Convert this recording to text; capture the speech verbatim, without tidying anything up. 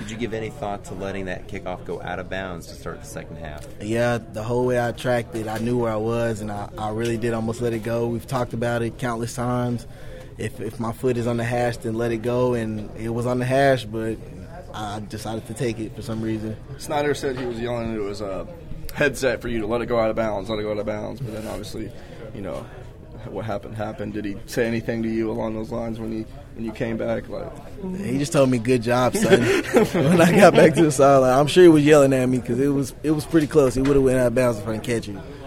Did you give any thought to letting that kickoff go out of bounds to start the second half? Yeah, the whole way I tracked it, I knew where I was, and I, I really did almost let it go. We've talked about it countless times. If if my foot is on the hash, then let it go, and it was on the hash, but I decided to take it for some reason. Snyder said he was yelling it was a headset for you to let it go out of bounds, let it go out of bounds, but then obviously, you know, what happened happened. Did he say anything to you along those lines when he when you came back? Like, he just told me, "Good job, son." When I got back to the sideline, I'm sure he was yelling at me because it was it was pretty close. He would have went out of bounds if I didn't catch it.